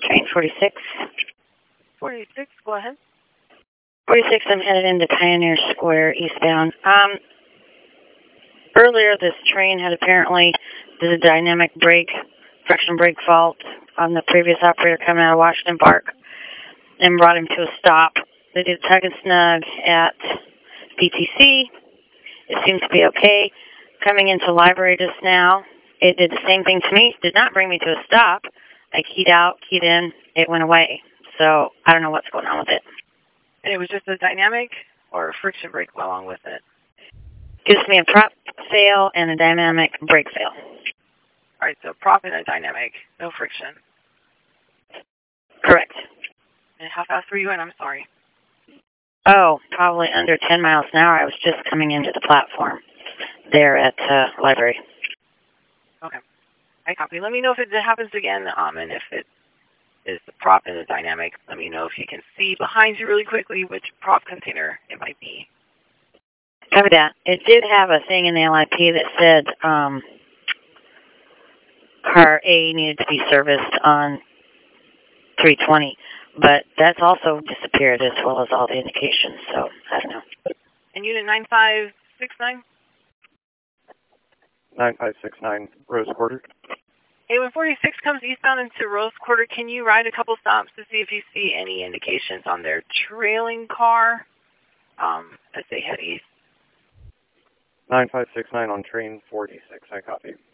Train 46. 46, go ahead. 46, I'm headed into Pioneer Square eastbound. Earlier this train had apparently did a dynamic brake, friction brake fault on the previous operator coming out of Washington Park and brought him to a stop. They did tug and snug at PTC. It seemed to be okay. Coming into library just now, it did the same thing to me. Did not bring me to a stop. I keyed out, keyed in, it went away. So I don't know what's going on with it. And it was just a dynamic or a friction brake along with it? Gives me a prop fail and a dynamic brake fail. All right, so prop and a dynamic, no friction. Correct. And how fast were you in? I'm sorry. Oh, probably under 10 miles an hour. I was just coming into the platform there at library. Okay. I copy. Let me know if it happens again, and if it is the prop and the dynamic, let me know if you can see behind you really quickly which prop container it might be. Copy that. It did have a thing in the LIP that said car A needed to be serviced on 320, but that's also disappeared as well as all the indications, so I don't know. And unit 9569? 9569, Rose Quarter. Hey, when 46 comes eastbound into Rose Quarter, can you ride a couple stops to see if you see any indications on their trailing car as they head east? 9569 on train 46, I copy.